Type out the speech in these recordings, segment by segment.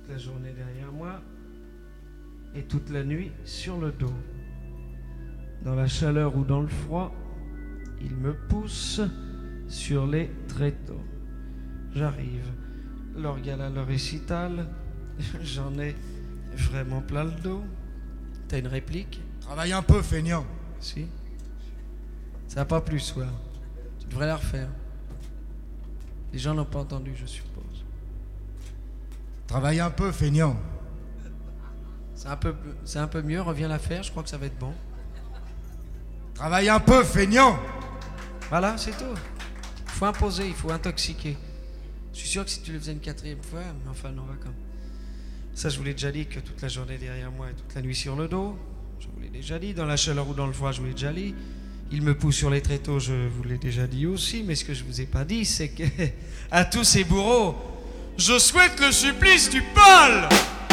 la journée derrière moi et toute la nuit sur le dos. Dans la chaleur ou dans le froid, il me pousse sur les tréteaux. J'arrive, l'organe à le récital, j'en ai vraiment plein le dos. T'as une réplique? Travaille un peu, feignant. Si. Ça n'a pas plu ce soir. Tu devrais la refaire. Les gens n'ont pas entendu, je suppose. Travaille un peu, feignant. C'est un peu mieux, reviens la faire, je crois que ça va être bon. Travaille un peu, feignant. Voilà, c'est tout. Il faut imposer, il faut intoxiquer. Je suis sûr que si tu le faisais une quatrième fois, mais enfin non, va comme. Ça, je vous l'ai déjà dit, que toute la journée derrière moi et toute la nuit sur le dos. Je vous l'ai déjà dit. Dans la chaleur ou dans le froid, je vous l'ai déjà dit. Il me pousse sur les tréteaux, je vous l'ai déjà dit aussi. Mais ce que je vous ai pas dit, c'est que à tous ces bourreaux, je souhaite le supplice du Paul.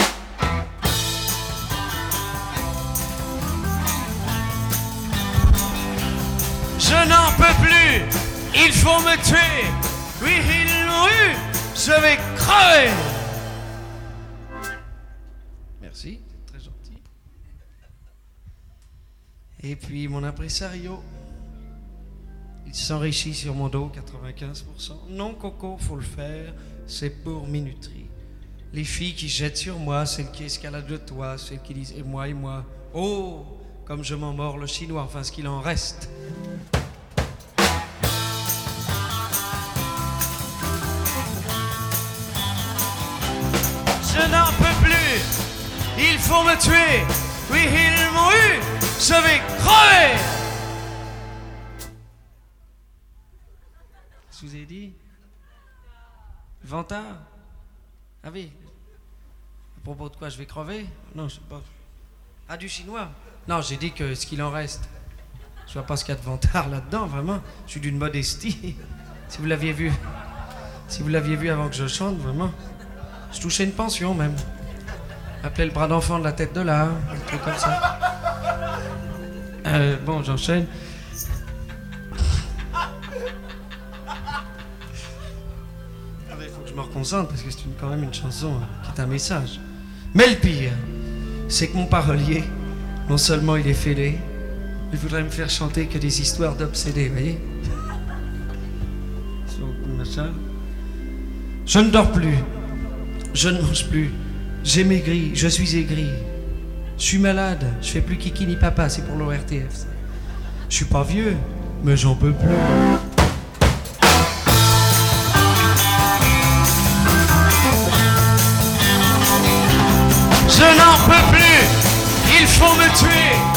Je n'en peux plus. Il faut me tuer. Oui, ils l'ont eu. Je vais crever. Merci, c'est très gentil. Et puis mon impresario, il s'enrichit sur mon dos, 95%. Non, Coco, faut le faire, c'est pour minuterie. Les filles qui jettent sur moi, celles qui escaladent le toit, celles qui disent « et moi, et moi ». Oh, comme je m'en mords le chinois, enfin ce qu'il en reste. Je n'en peux plus, il faut me tuer. Oui, ils m'ont eu, je vais crever. Je vous ai dit Vantard. Ah oui. À propos de quoi, je vais crever? Non, je sais pas. Ah, du chinois? Non, j'ai dit que ce qu'il en reste. Je vois pas ce qu'il y a de vantard là-dedans, vraiment. Je suis d'une modestie. Si vous l'aviez vu avant que je chante, vraiment. Je touchais une pension même. Appelez le bras d'enfant de la tête de l'art, un truc comme ça. Bon, j'enchaîne. Il faut que je me reconcentre parce que c'est quand même une chanson qui est un message. Mais le pire, c'est que mon parolier, non seulement il est fêlé, il voudrait me faire chanter que des histoires d'obsédés, vous voyez. Je ne dors plus. Je ne mange plus, j'ai maigri, je suis aigri. Je suis malade, je fais plus kiki ni papa, c'est pour l'ORTF. Je suis pas vieux, mais j'en peux plus. Je n'en peux plus, il faut me tuer.